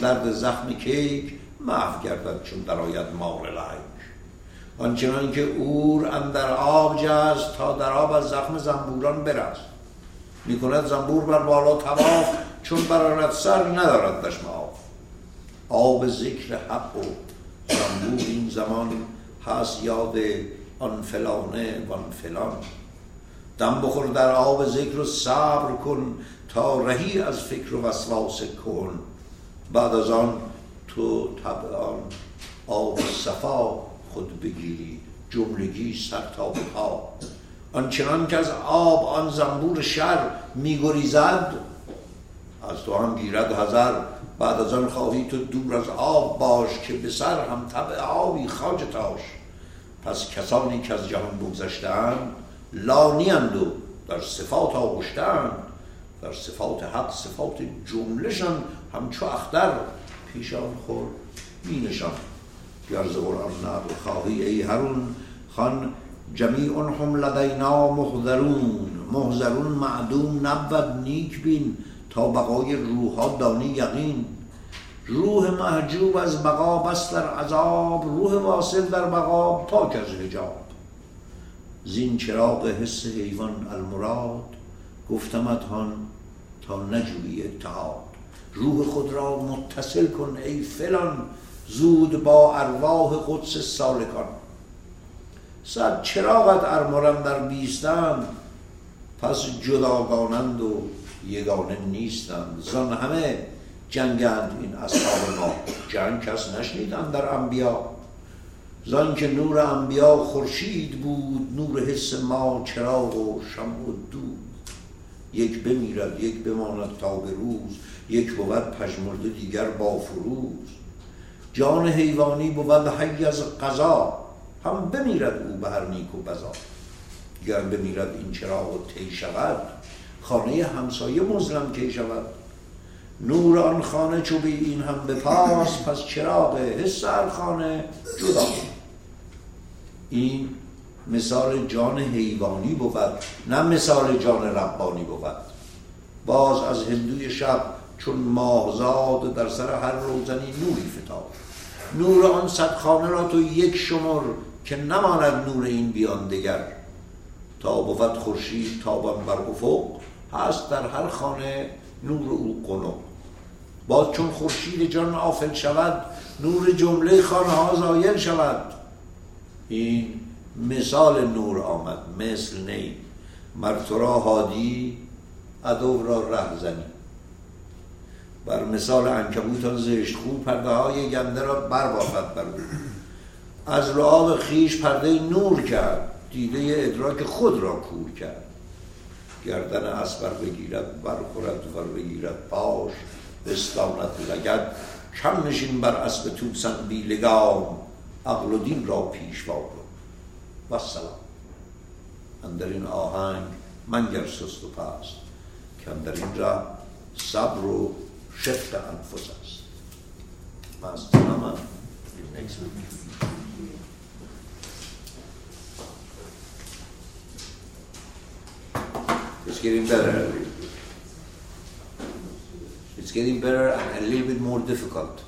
درد زخم کیک محو گردد چون درآید مار لنگ. آنچنان که عور اندر آب جست تا در آب از زخم زنبوران برست. میکند زنبور بر بالا طواف چون برآرد سر ندارد دشم آب ذکر حق و زنبور این زمان هست یاد آن فلانه وان فلان. دم بخور در آب ذکر و صبر کن تا رهی از فکر و وسواس کن. بعد از آن تو طبع آن آب صفا خود بگیری جملگی سر تا به پا. آنچنان که از آب آن زنبور شر میگریزد از تو هم گیرد حذر. بعد از آن خواهی تو دور از آب باش که به سر هم طبع آبی خواجه تاش. پس کسانی که از جهان بگذشتند لانی اند و در صفات آغشتند. در صفات حق صفات جملشان همچو اختر پیشان خور می نشان. گر ز قرآن نقل خواهی ای هرون خان جمیعهم لدینا محضرون. محضرون معدوم نبود نیک بین تا بقای روحا دانی یقین. روح محجوب از بقا بس در عذاب روح واصل در بقا پاک از حجاب. زین چراغ حس حیوان المراد گفتمت هان تا نجویی اتحاد. روح خود را متصل کن ای فلان زود با ارواح قدس سالکان. صد چراغت ارمرم در بیستند پس جداگانند و یگانه نیستند. زان همه جنگند این اصحاب ما جنگ کس نشنیدند در انبیا. زان که نور انبیا خورشید بود نور حس ما چراغ و شمع و دود. یک بمیرد یک بماند تا به روز یک بود پژمرده دیگر با فروز. جان حیوانی بود حی از قضا هم بمیرد او به هر نیک و بزا. گر بمیرد این چراغ و طی شود خانه همسایه مظلم کی شود. نور آن خانه چو بی این هم بپاس پس چراغ حس هر خانه جدا. این مثال جان حیوانی بود نه مثال جان ربانی بود. باز از هندوی شب چون ماهزاد در سر هر روزنی نوری فتاد. نور آن صد خانه را تو یک شمر که نماند نور این بیان دگر. تا بود خورشید تابان بر افق هست در هر خانه نور او قنق. باز چون خورشید جان آفل شود نور جمله خانه ها زایل شود. این مثال نور آمد مثل نی مر تو را هادی عدو را ره زنی. بر مثال عنکبوت زشت خو پرده های گنده را بربافد بر او. از لعاب خیش پرده نور کرد دیده ادراک خود را کور کرد. گردن اسبر بگیرد برخورد ور بگیرد پاش بستاند لگد. کم نشین بر اسب توسن بی لگام عقل و دین را پیشوا کن و سلام. اندر این آهنگ منگر سست و پست که اندر این را صبر و شفت انفس است. من از تمام It's getting better. It's getting better and a little bit more difficult.